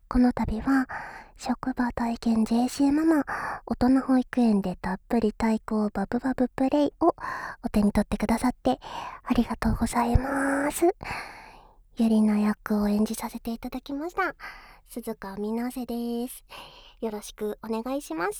この度は、職場体験 JC ママ、大人保育園でたっぷり太鼓をバブバブプレイをお手に取ってくださってありがとうございます。ゆりの役を演じさせていただきました。鈴鹿みなせです。よろしくお願いします。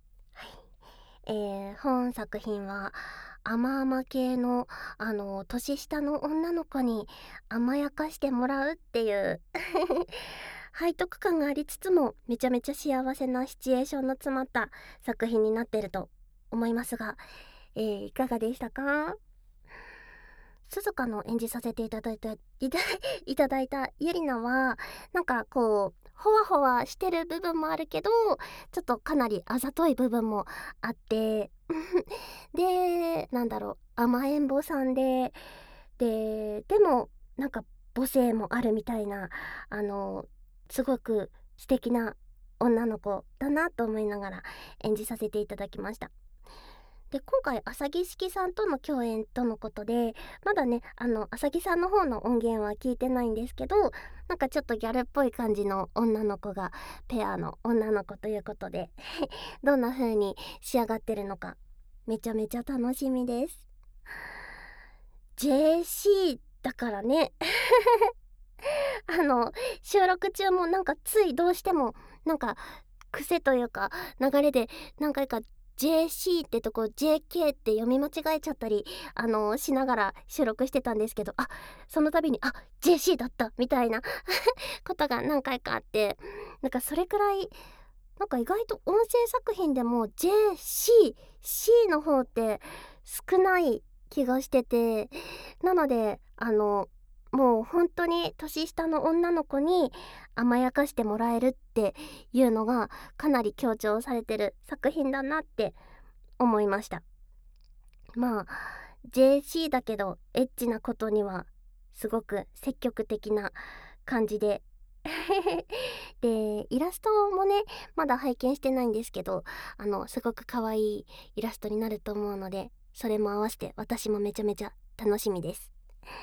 本作品は甘々系の年下の女の子に甘やかしてもらうっていう背徳感がありつつもめちゃめちゃ幸せなシチュエーションの詰まった作品になってると思いますが、いかがでしたか？鈴鹿の演じさせていただいたいただいたゆりなはなんかこうほわほわしてる部分もあるけど、ちょっとかなりあざとい部分もあってでなんだろう、甘えん坊さんでもなんか母性もあるみたいな、すごく素敵な女の子だなと思いながら演じさせていただきました。で今回浅木式さんとの共演とのことで、まだね浅木さんの方の音源は聞いてないんですけど、なんかちょっとギャルっぽい感じの女の子がペアの女の子ということでどんな風に仕上がってるのかめちゃめちゃ楽しみです。 JC だからねあの収録中もなんかついどうしてもなんか癖というか流れで何回か JC ってとこ JK って読み間違えちゃったりしながら収録してたんですけど、その度にJC だったみたいなことが何回かあって、なんかそれくらいなんか意外と音声作品でも JC の方って少ない気がしてて、なのでもう本当に年下の女の子に甘やかしてもらえるっていうのがかなり強調されてる作品だなって思いました。まあ JC だけどエッチなことにはすごく積極的な感じででイラストもねまだ拝見してないんですけど、すごく可愛いイラストになると思うので、それも合わせて私もめちゃめちゃ楽しみです。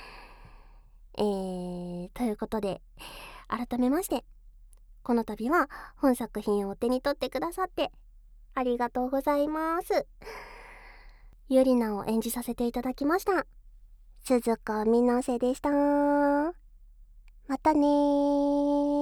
ということで改めまして、この度は本作品をお手に取ってくださってありがとうございます。ゆりなを演じさせていただきました鈴鹿みなせでした。またねー。